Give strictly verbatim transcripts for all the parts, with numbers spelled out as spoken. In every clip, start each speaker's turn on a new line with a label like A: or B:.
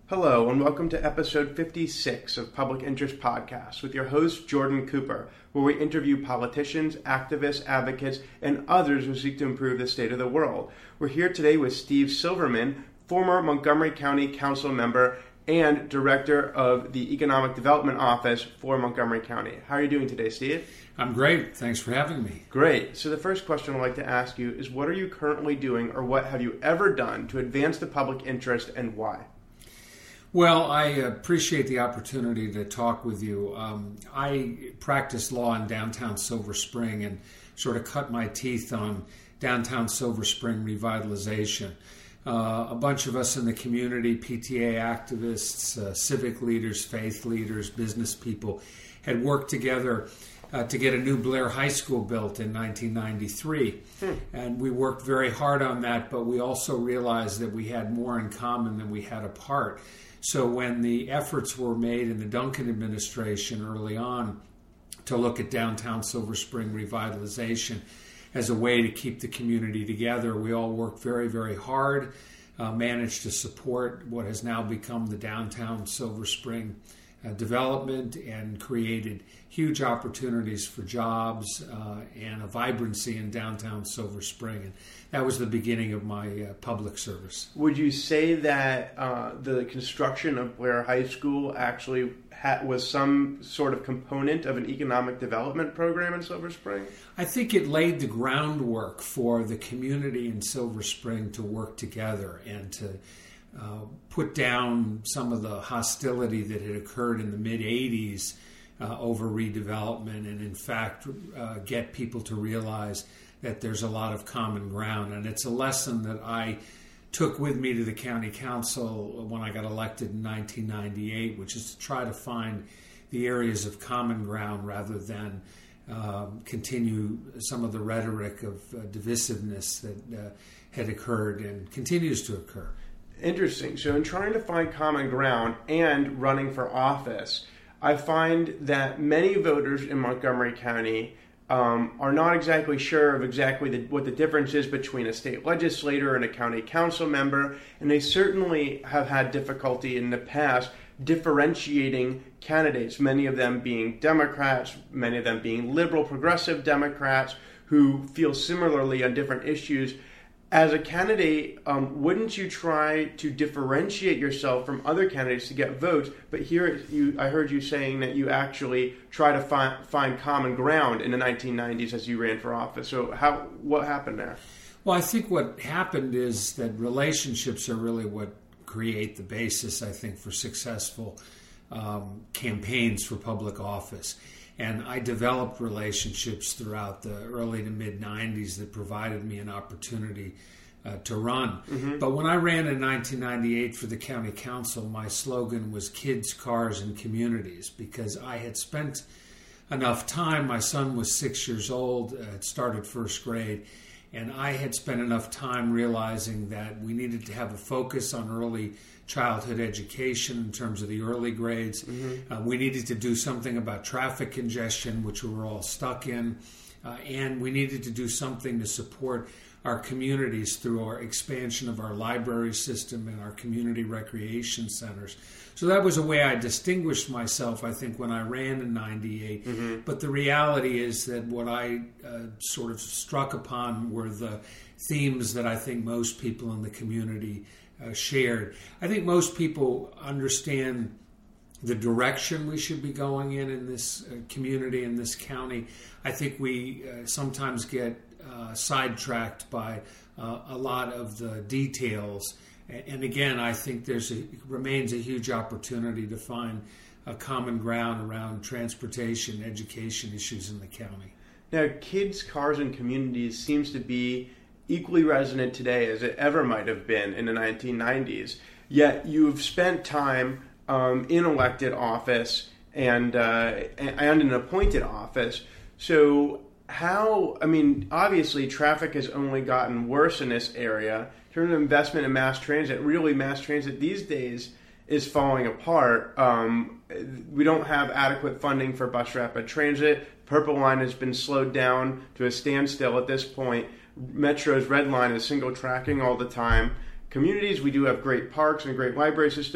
A: Hello, and welcome to episode fifty-six of Public Interest Podcast with your host, Jordan Cooper, where we interview politicians, activists, advocates, and others who seek to improve the state of the world. We're here today with Steve Silverman, former Montgomery County Council member and Director of the Economic Development Office for Montgomery County. How are you doing today, Steve?
B: I'm great. Thanks for having me.
A: Great. So the first question I'd like to ask you is, what are you currently doing, or what have you ever done to advance the public interest, and why?
B: Well, I appreciate the opportunity to talk with you. Um, I practice law in downtown Silver Spring and sort of cut my teeth on downtown Silver Spring revitalization. Uh, a bunch of us in the community, P T A activists, uh, civic leaders, faith leaders, business people, had worked together uh, to get a new Blair High School built in nineteen ninety-three. Hmm. And we worked very hard on that, but we also realized that we had more in common than we had apart. So when the efforts were made in the Duncan administration early on to look at downtown Silver Spring revitalization as a way to keep the community together, we all worked very, very hard, uh, managed to support what has now become the downtown Silver Spring uh, development, and created huge opportunities for jobs uh, and a vibrancy in downtown Silver Spring. And that was the beginning of my uh, public service.
A: Would you say that uh, the construction of Blair High School actually ha- was some sort of component of an economic development program in Silver Spring?
B: I think it laid the groundwork for the community in Silver Spring to work together and to uh, put down some of the hostility that had occurred in the mid-eighties uh, over redevelopment, and in fact uh, get people to realize that there's a lot of common ground. And it's a lesson that I took with me to the county council when I got elected in nineteen ninety-eight, which is to try to find the areas of common ground rather than um, continue some of the rhetoric of uh, divisiveness that uh, had occurred and continues to occur.
A: Interesting. So in trying to find common ground and running for office, I find that many voters in Montgomery County Um, are not exactly sure of exactly the, what the difference is between a state legislator and a county council member, and they certainly have had difficulty in the past differentiating candidates, many of them being Democrats, many of them being liberal progressive Democrats who feel similarly on different issues. As a candidate, um, wouldn't you try to differentiate yourself from other candidates to get votes? But here, you, I heard you saying that you actually try to find find common ground in the nineteen nineties as you ran for office. So, how what happened there?
B: Well, I think what happened is that relationships are really what create the basis, I think, for successful um, campaigns for public office. And I developed relationships throughout the early to mid-nineties that provided me an opportunity uh, to run. Mm-hmm. But when I ran in nineteen ninety-eight for the county council, my slogan was kids, cars, and communities, because I had spent enough time. My son was six years old, uh, had started first grade, and I had spent enough time realizing that we needed to have a focus on early childhood education in terms of the early grades. Mm-hmm. Uh, we needed to do something about traffic congestion, which we were all stuck in, uh, and we needed to do something to support our communities through our expansion of our library system and our community recreation centers. So that was a way I distinguished myself, I think, when I ran in ninety-eight. Mm-hmm. But the reality is that what I uh, sort of struck upon were the themes that I think most people in the community Uh, shared. I think most people understand the direction we should be going in in this uh, community, in this county. I think we uh, sometimes get uh, sidetracked by uh, a lot of the details. And again, I think there's a, remains a huge opportunity to find a common ground around transportation, education issues in the county.
A: Now, kids, cars, and communities seems to be equally resonant today as it ever might have been in the nineteen nineties. Yet you've spent time um, in elected office and uh, and an appointed office. So how, I mean, obviously traffic has only gotten worse in this area. In terms of investment in mass transit, really mass transit these days is falling apart. Um, we don't have adequate funding for bus rapid transit. Purple Line has been slowed down to a standstill at this point. Metro's Red Line is single tracking all the time. Communities, we do have great parks and a great library system.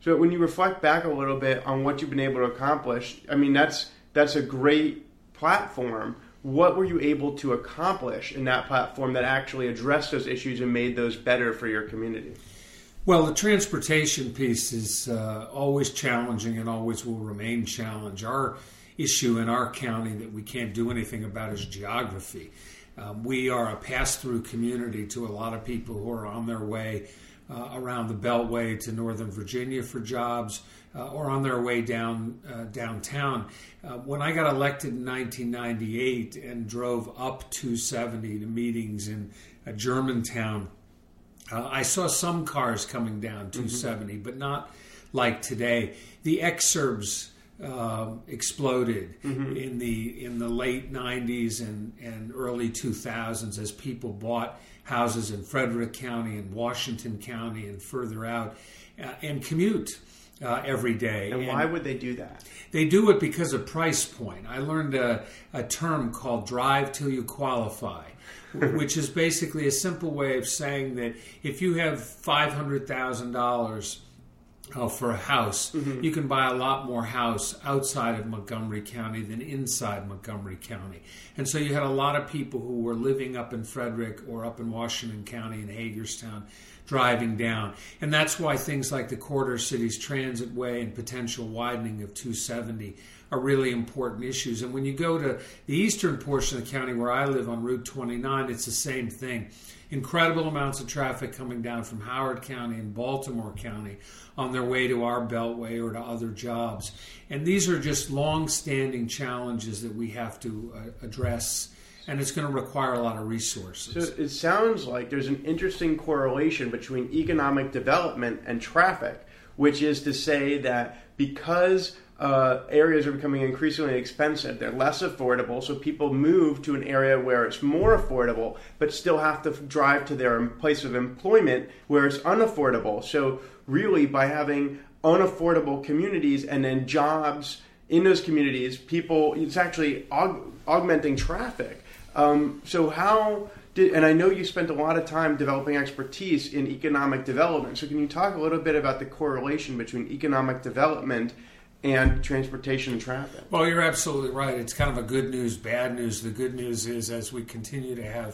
A: So when you reflect back a little bit on what you've been able to accomplish, I mean, that's that's a great platform. What were you able to accomplish in that platform that actually addressed those issues and made those better for your community?
B: Well, the transportation piece is uh, always challenging and always will remain challenging. Our issue in our county that we can't do anything about is geography. Um, we are a pass-through community to a lot of people who are on their way uh, around the Beltway to Northern Virginia for jobs, uh, or on their way down uh, downtown. Uh, when I got elected in nineteen ninety-eight and drove up two seventy to meetings in uh, Germantown, uh, I saw some cars coming down two seventy, mm-hmm. but not like today. The exurbs Uh, exploded mm-hmm. in the in the late nineties and, and early two thousands as people bought houses in Frederick County and Washington County and further out uh, and commute uh, every day.
A: And, and why would they do that?
B: They do it because of price point. I learned a, a term called drive till you qualify, which is basically a simple way of saying that if you have five hundred thousand dollars Uh, for a house, mm-hmm. you can buy a lot more house outside of Montgomery County than inside Montgomery County. And so you had a lot of people who were living up in Frederick or up in Washington County in Hagerstown driving down. And that's why things like the Corridor Cities Transit Way and potential widening of two seventy are really important issues. And when you go to the eastern portion of the county where I live on Route twenty-nine, it's the same thing. Incredible amounts of traffic coming down from Howard County and Baltimore County on their way to our Beltway or to other jobs. And these are just long-standing challenges that we have to uh, address, and it's going to require a lot of resources.
A: So it sounds like there's an interesting correlation between economic development and traffic, which is to say that because Uh, areas are becoming increasingly expensive, they're less affordable, so people move to an area where it's more affordable, but still have to drive to their place of employment where it's unaffordable. So really, by having unaffordable communities and then jobs in those communities, people, it's actually aug- augmenting traffic. Um, so how did, and I know you spent a lot of time developing expertise in economic development, so can you talk a little bit about the correlation between economic development and transportation and traffic?
B: Well, you're absolutely right. It's kind of a good news, bad news. The good news is as we continue to have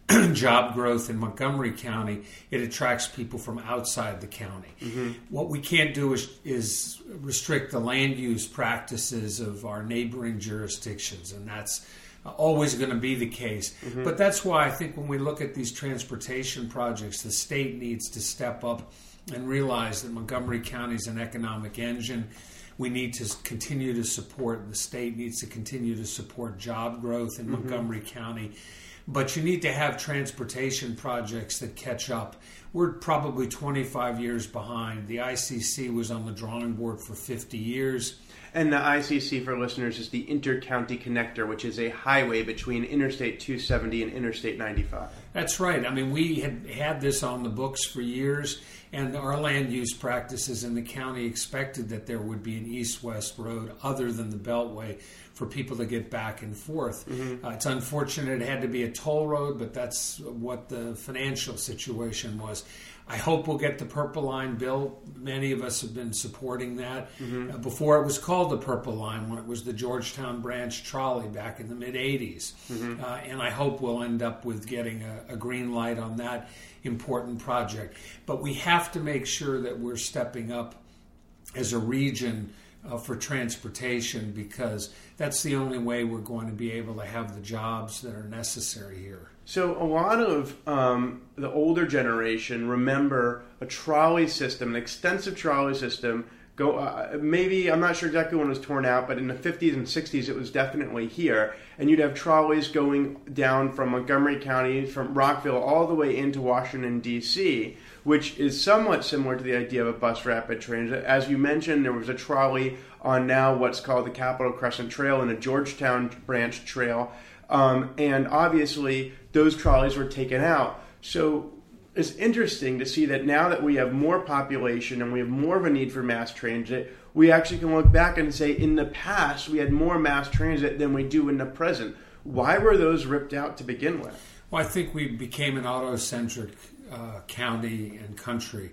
B: job growth in Montgomery County, it attracts people from outside the county. Mm-hmm. What we can't do is, is restrict the land use practices of our neighboring jurisdictions, and that's always going to be the case. Mm-hmm. But that's why I think when we look at these transportation projects, the state needs to step up and realize that Montgomery County is an economic engine. We need to continue to support, the state needs to continue to support job growth in mm-hmm. Montgomery County. But you need to have transportation projects that catch up. We're probably twenty-five years behind. The I C C was on the drawing board for fifty years.
A: And the I C C, for listeners, is the Inter-County Connector, which is a highway between Interstate two seventy and Interstate ninety-five.
B: That's right. I mean, we had had this on the books for years, and our land use practices in the county expected that there would be an east-west road other than the Beltway for people to get back and forth. Mm-hmm. Uh, it's unfortunate it had to be a toll road, but that's what the financial situation was. I hope we'll get the Purple Line built. Many of us have been supporting that. Mm-hmm. Uh, before it was called the Purple Line, when it was the Georgetown Branch Trolley back in the mid-eighties. Mm-hmm. Uh, and I hope we'll end up with getting a, a green light on that important project. But we have to make sure that we're stepping up as a region uh, for transportation, because that's the only way we're going to be able to have the jobs that are necessary here.
A: So a lot of um, the older generation remember a trolley system, an extensive trolley system. Go uh, maybe, I'm not sure exactly when it was torn out, but in the fifties and sixties it was definitely here. And you'd have trolleys going down from Montgomery County, from Rockville, all the way into Washington, D C, which is somewhat similar to the idea of a bus rapid transit. As you mentioned, there was a trolley on now what's called the Capitol Crescent Trail and a Georgetown Branch Trail. Um, and obviously, those trolleys were taken out. So it's interesting to see that now that we have more population and we have more of a need for mass transit, we actually can look back and say, in the past, we had more mass transit than we do in the present. Why were those ripped out to begin with?
B: Well, I think we became an auto-centric uh, county and country.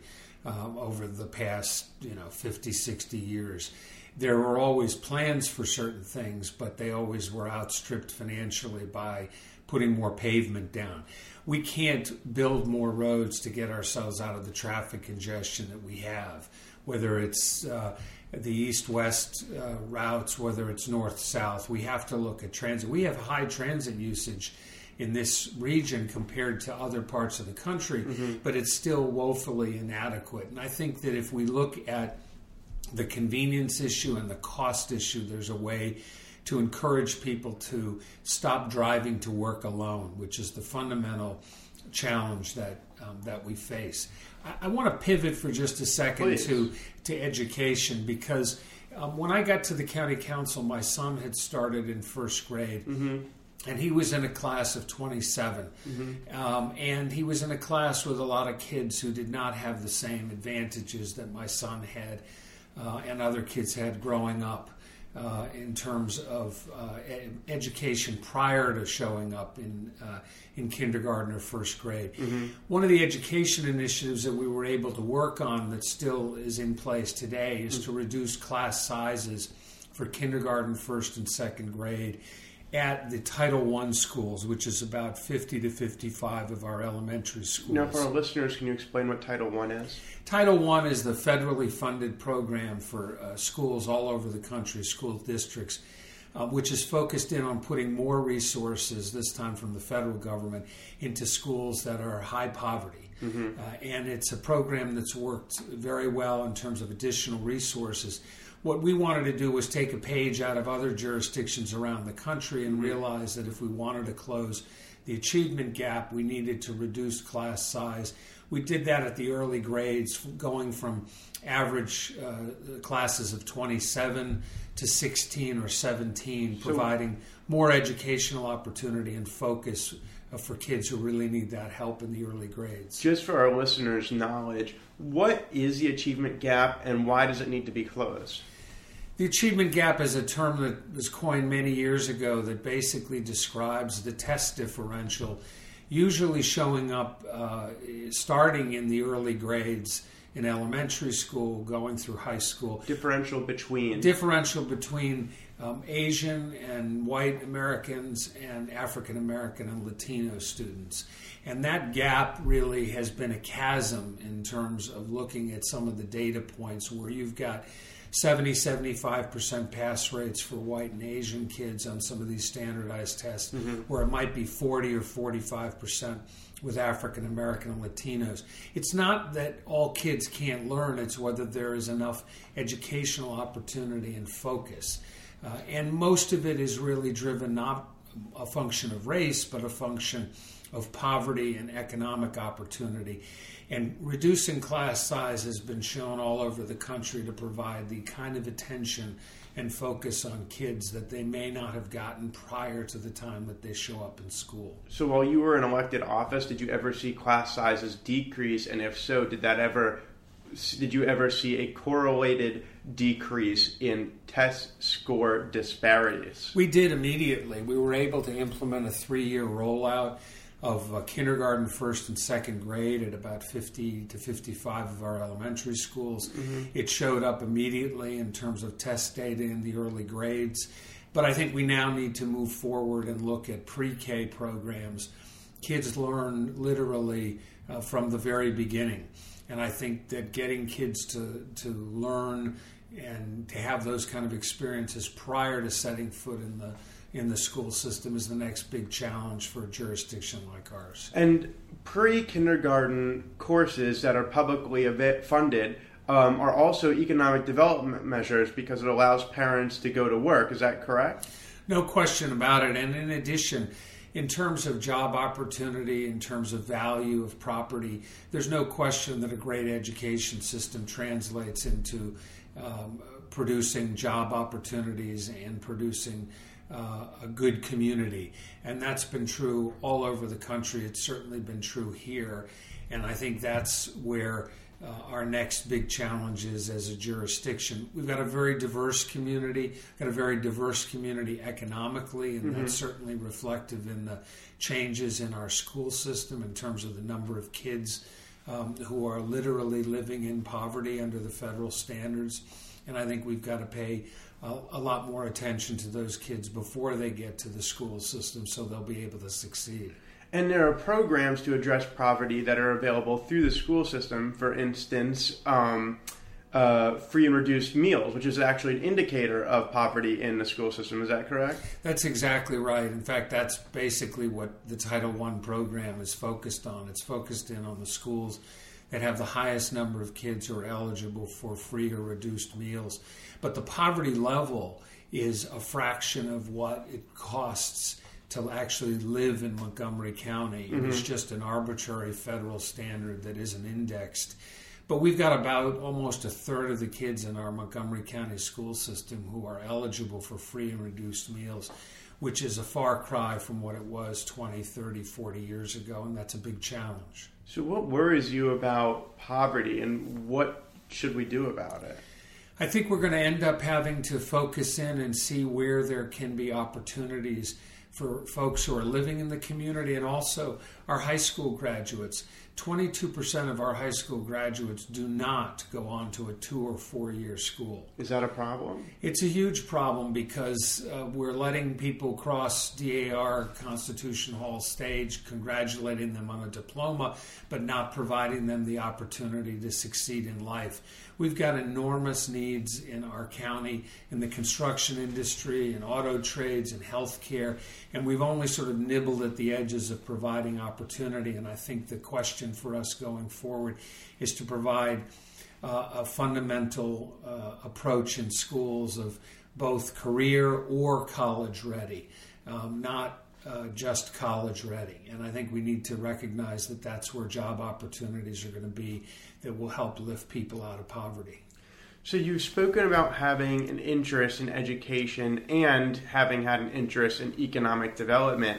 B: um, over the past, you know, fifty, sixty years. There were always plans for certain things, but they always were outstripped financially by putting more pavement down. We can't build more roads to get ourselves out of the traffic congestion that we have, whether it's uh, the east-west uh, routes, whether it's north-south. We have to look at transit. We have high transit usage in this region compared to other parts of the country, mm-hmm. but it's still woefully inadequate. And I think that if we look at the convenience issue and the cost issue, there's a way to encourage people to stop driving to work alone, which is the fundamental challenge that um, that we face. I, I want to pivot for just a second
A: Please.
B: to to education, because um, when I got to the county council, my son had started in first grade. Mm-hmm. And he was in a class of twenty-seven. Mm-hmm. Um, and he was in a class with a lot of kids who did not have the same advantages that my son had uh, and other kids had growing up uh, in terms of uh, ed- education prior to showing up in uh, in kindergarten or first grade. Mm-hmm. One of the education initiatives that we were able to work on that still is in place today is mm-hmm. to reduce class sizes for kindergarten, first, and second grade at the Title One schools, which is about fifty to fifty-five of our elementary schools.
A: Now, for our listeners, can you explain what Title One is?
B: Title One is the federally funded program for uh, schools all over the country, school districts, uh, which is focused in on putting more resources, this time from the federal government, into schools that are high poverty. Mm-hmm. Uh, and it's a program that's worked very well in terms of additional resources. What we wanted to do was take a page out of other jurisdictions around the country and realize that if we wanted to close the achievement gap, we needed to reduce class size. We did that at the early grades, going from average uh, classes of twenty-seven to sixteen or seventeen, providing more educational opportunity and focus uh, for kids who really need that help in the early grades.
A: Just for our listeners' knowledge, what is the achievement gap and why does it need to be closed?
B: The achievement gap is a term that was coined many years ago that basically describes the test differential, usually showing up uh, starting in the early grades in elementary school, going through high school.
A: Differential between?
B: Differential between um, Asian and white Americans and African American and Latino students. And that gap really has been a chasm in terms of looking at some of the data points where you've got seventy, seventy-five percent pass rates for white and Asian kids on some of these standardized tests, mm-hmm. where it might be forty or forty-five percent with African American and Latinos. It's not that all kids can't learn, it's whether there is enough educational opportunity and focus. Uh, and most of it is really driven not a function of race, but a function of poverty and economic opportunity. And reducing class size has been shown all over the country to provide the kind of attention and focus on kids that they may not have gotten prior to the time that they show up in school.
A: So while you were in elected office, did you ever see class sizes decrease? And if so, did that ever, did you ever see a correlated decrease in test score disparities?
B: We did immediately. We were able to implement a three-year rollout of uh, kindergarten, first, and second grade at about fifty to fifty-five of our elementary schools. Mm-hmm. It showed up immediately in terms of test data in the early grades. But I think we now need to move forward and look at pre-K programs. Kids learn literally uh, from the very beginning. And I think that getting kids to, to learn and to have those kind of experiences prior to setting foot in the in the school system is the next big challenge for a jurisdiction like ours.
A: And pre-kindergarten courses that are publicly funded um, are also economic development measures because it allows parents to go to work. Is that correct?
B: No question about it. And in addition, in terms of job opportunity, in terms of value of property, there's no question that a great education system translates into um, producing job opportunities and producing Uh, a good community. And that's been true all over the country. It's certainly been true here. And I think that's where uh, our next big challenge is as a jurisdiction. We've got a very diverse community, got a very diverse community economically, and mm-hmm. that's certainly reflective in the changes in our school system in terms of the number of kids um, who are literally living in poverty under the federal standards. And I think we've got to pay a, a lot more attention to those kids before they get to the school system so they'll be able to succeed.
A: And there are programs to address poverty that are available through the school system. For instance, um, uh, free and reduced meals, which is actually an indicator of poverty in the school system. Is that correct?
B: That's exactly right. In fact, that's basically what the Title one program is focused on. It's focused in on the schools that have the highest number of kids who are eligible for free or reduced meals. But the poverty level is a fraction of what it costs to actually live in Montgomery County. Mm-hmm. It's just an arbitrary federal standard that isn't indexed. But we've got about almost a third of the kids in our Montgomery County school system who are eligible for free and reduced meals, which is a far cry from what it was twenty, thirty, forty years ago, and that's a big challenge.
A: So what worries you about poverty, and what should we do about it?
B: I think we're going to end up having to focus in and see where there can be opportunities for folks who are living in the community, and also our high school graduates. twenty-two percent of our high school graduates do not go on to a two or four year school.
A: Is that a problem?
B: It's a huge problem because uh, we're letting people cross D A R Constitution Hall stage, congratulating them on a diploma, but not providing them the opportunity to succeed in life. We've got enormous needs in our county in the construction industry, in auto trades, and healthcare, and we've only sort of nibbled at the edges of providing opportunity. And I think the question for us going forward is to provide uh, a fundamental uh, approach in schools of both career or college ready, um, not uh, just college ready. And I think we need to recognize that that's where job opportunities are going to be that will help lift people out of poverty.
A: So you've spoken about having an interest in education and having had an interest in economic development.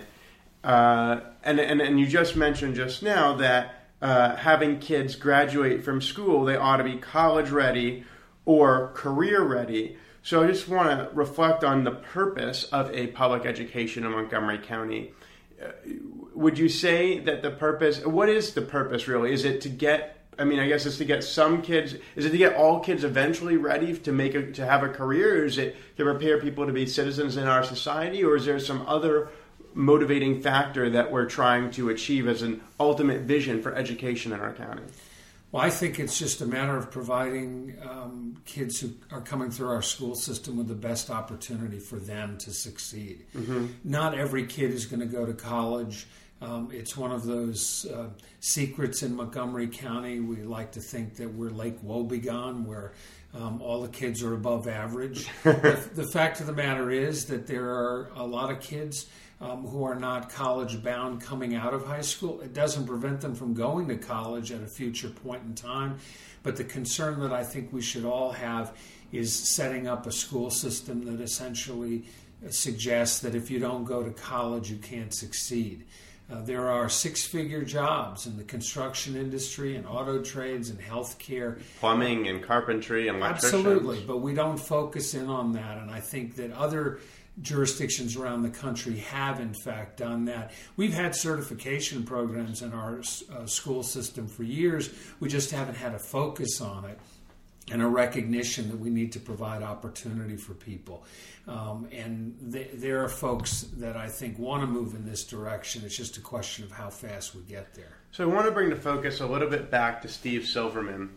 A: Uh, and, and, and you just mentioned just now that uh, having kids graduate from school, they ought to be college ready or career ready. So I just want to reflect on the purpose of a public education in Montgomery County. Uh, would you say that the purpose, what is the purpose really? Is it to get I mean, I guess it's to get some kids. Is it to get all kids eventually ready to make a, to have a career? Or is it to prepare people to be citizens in our society? Or is there some other motivating factor that we're trying to achieve as an ultimate vision for education in our county?
B: Well, I think it's just a matter of providing um, kids who are coming through our school system with the best opportunity for them to succeed. Mm-hmm. Not every kid is going to go to college. Um, it's one of those uh, secrets in Montgomery County. We like to think that we're Lake Wobegon, where um, all the kids are above average. the, the fact of the matter is that there are a lot of kids um, who are not college-bound coming out of high school. It doesn't prevent them from going to college at a future point in time. But the concern that I think we should all have is setting up a school system that essentially suggests that if you don't go to college, you can't succeed. Uh, there are six-figure jobs in the construction industry and auto trades and healthcare.
A: Plumbing and carpentry and electricians.
B: Absolutely, but we don't focus in on that, and I think that other jurisdictions around the country have, in fact, done that. We've had certification programs in our uh, school system for years. We just haven't had a focus on it and a recognition that we need to provide opportunity for people. Um, and th- there are folks that I think want to move in this direction. It's just a question of how fast we get there.
A: So I want to bring the focus a little bit back to Steve Silverman.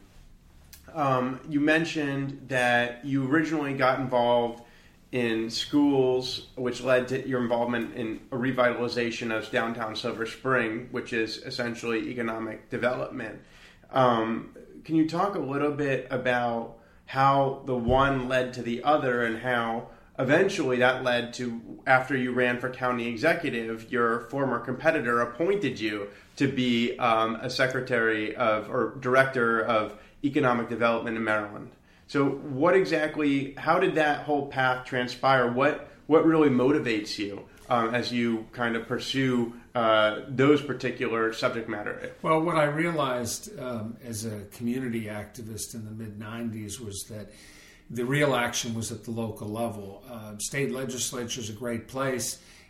A: Um, you mentioned that you originally got involved in schools, which led to your involvement in a revitalization of downtown Silver Spring, which is essentially economic development. Um, can you talk a little bit about how the one led to the other and how eventually that led to, after you ran for county executive, your former competitor appointed you to be um, a secretary of or director of economic development in Maryland? So what exactly, how did that whole path transpire? What what really motivates you um, as you kind of pursue uh, those particular subject matter?
B: Well, what I realized um, as a community activist in the mid nineties was that the real action was at the local level. Uh, state legislature is a great place.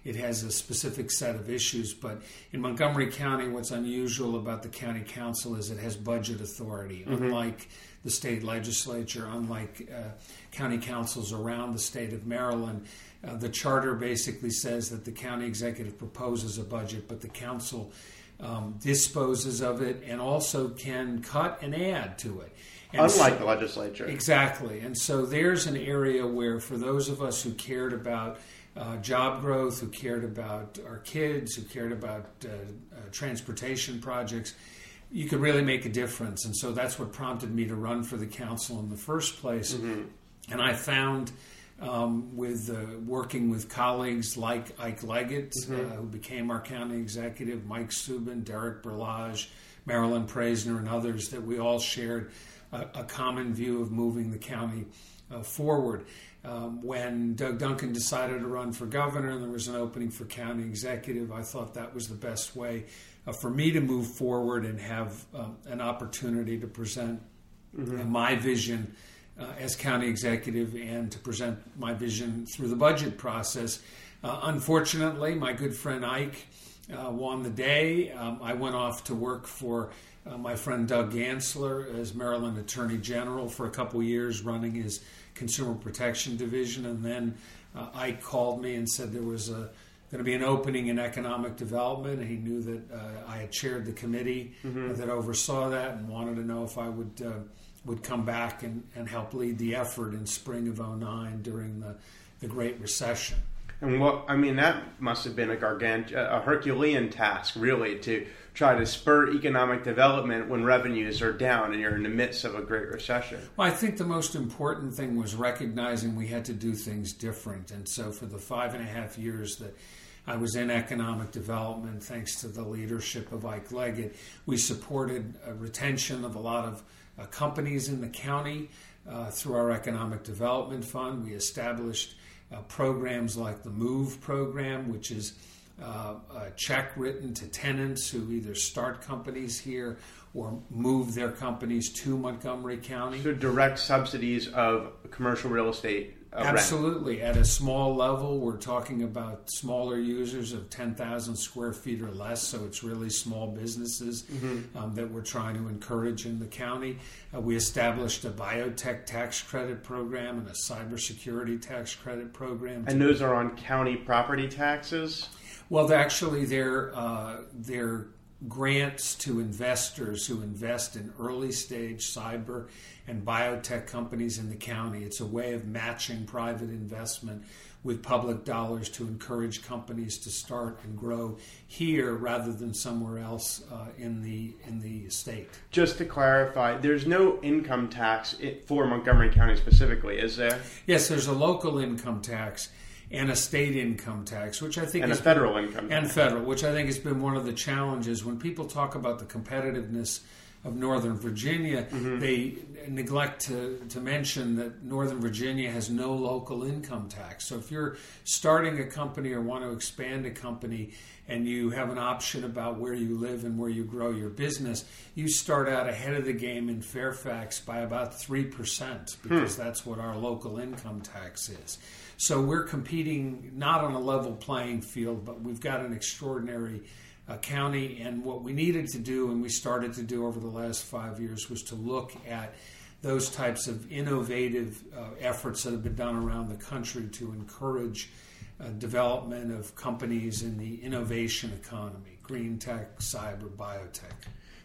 B: it has a specific set of issues. But in Montgomery County, what's unusual about the county council is it has budget authority, mm-hmm. unlike the state legislature, unlike uh, county councils around the state of Maryland. Uh, the charter basically says that the county executive proposes a budget, but the council um, disposes of it and also can cut and add to it. And
A: Unlike
B: so,
A: the legislature.
B: Exactly. And so there's an area where for those of us who cared about uh, job growth, who cared about our kids, who cared about uh, uh, transportation projects, you could really make a difference. And so that's what prompted me to run for the council in the first place. Mm-hmm. And I found um, with uh, working with colleagues like Ike Leggett, mm-hmm. uh, who became our county executive, Mike Subin, Derek Berlage, Marilyn Praisner, and others, that we all shared a, a common view of moving the county uh, forward. Um, when Doug Duncan decided to run for governor and there was an opening for county executive, I thought that was the best way uh, for me to move forward and have um, an opportunity to present mm-hmm. uh, my vision uh, as county executive and to present my vision through the budget process. Uh, unfortunately, my good friend Ike uh, won the day. Um, I went off to work for uh, my friend Doug Gansler as Maryland Attorney General for a couple years, running his Consumer Protection Division, and then uh, Ike called me and said there was a, going to be an opening in economic development. He knew that uh, I had chaired the committee mm-hmm. that oversaw that and wanted to know if I would uh, would come back and, and help lead the effort in spring of oh nine during the, the Great Recession.
A: And what I mean, that must have been a gargant, a Herculean task, really, to try to spur economic development when revenues are down and you're in the midst of a Great Recession.
B: Well, I think the most important thing was recognizing we had to do things different. And so for the five and a half years that I was in economic development, thanks to the leadership of Ike Leggett, we supported a retention of a lot of uh, companies in the county uh, through our Economic Development Fund. We established uh, programs like the MOVE program, which is Uh, a check written to tenants who either start companies here or move their companies to Montgomery County.
A: So direct subsidies of commercial real estate uh,
B: Absolutely.
A: rent.
B: At a small level, we're talking about smaller users of ten thousand square feet or less, so it's really small businesses mm-hmm. um, that we're trying to encourage in the county. Uh, we established a biotech tax credit program and a cybersecurity tax credit program.
A: And those are on county property taxes?
B: Well, actually, they're, uh, they're grants to investors who invest in early-stage cyber and biotech companies in the county. It's a way of matching private investment with public dollars to encourage companies to start and grow here rather than somewhere else uh, in the in the state.
A: Just to clarify, there's no income tax for Montgomery County specifically, is there?
B: Yes, there's a local income tax and a state income tax, which I think
A: and
B: is
A: a federal been, income tax.
B: and federal, which I think has been one of the challenges when people talk about the competitiveness of Northern Virginia. Mm-hmm. They neglect to, to mention that Northern Virginia has no local income tax. So if you're starting a company or want to expand a company and you have an option about where you live and where you grow your business, you start out ahead of the game in Fairfax by about three percent because hmm. that's what our local income tax is. So we're competing not on a level playing field, but we've got an extraordinary uh, county. And what we needed to do, and we started to do over the last five years, was to look at those types of innovative uh, efforts that have been done around the country to encourage uh, development of companies in the innovation economy, green tech, cyber, biotech.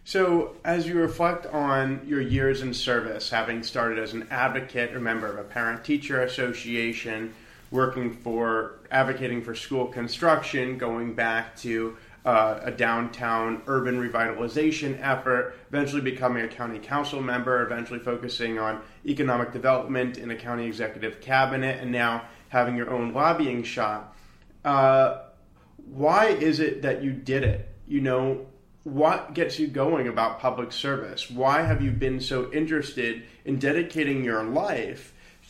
A: So as you reflect on your years in service, having started as an advocate or member of a parent-teacher association, working for, advocating for school construction, going back to uh, a downtown urban revitalization effort, eventually becoming a county council member, eventually focusing on economic development in a county executive cabinet, and now having your own lobbying shop. Uh, why is it that you did it? You know, what gets you going about public service? Why have you been so interested in dedicating your life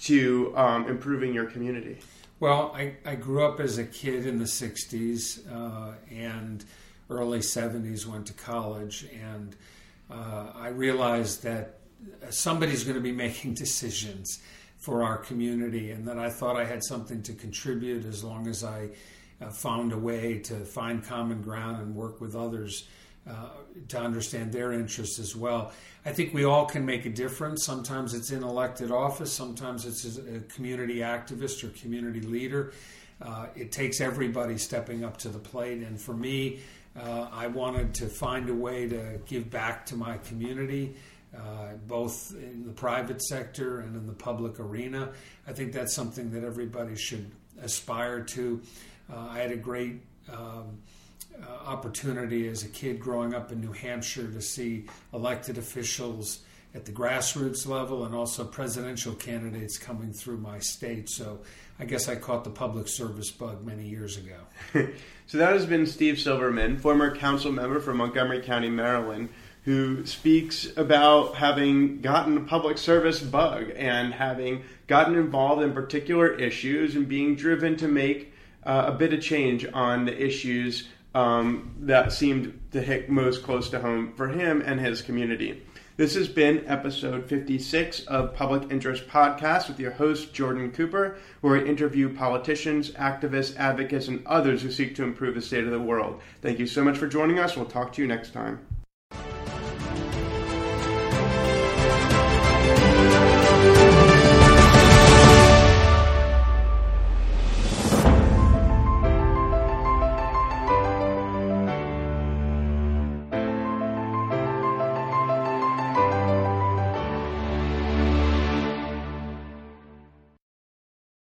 A: to um, improving your community?
B: Well, I, I grew up as a kid in the sixties uh, and early seventies, went to college, and uh, I realized that somebody's going to be making decisions for our community, and that I thought I had something to contribute as long as I uh, found a way to find common ground and work with others uh, to understand their interests as well. I think we all can make a difference. Sometimes it's in elected office, sometimes it's as a community activist or community leader. Uh, it takes everybody stepping up to the plate, and for me, uh, I wanted to find a way to give back to my community, uh, both in the private sector and in the public arena. I think that's something that everybody should aspire to. Uh, I had a great um, uh, opportunity as a kid growing up in New Hampshire to see elected officials at the grassroots level and also presidential candidates coming through my state. So I guess I caught the public service bug many years ago.
A: So that has been Steve Silverman, former council member from Montgomery County, Maryland, who speaks about having gotten a public service bug and having gotten involved in particular issues and being driven to make uh, a bit of change on the issues um, that seemed to hit most close to home for him and his community. This has been episode fifty-six of Public Interest Podcast with your host, Jordan Cooper, where I interview politicians, activists, advocates, and others who seek to improve the state of the world. Thank you so much for joining us. We'll talk to you next time.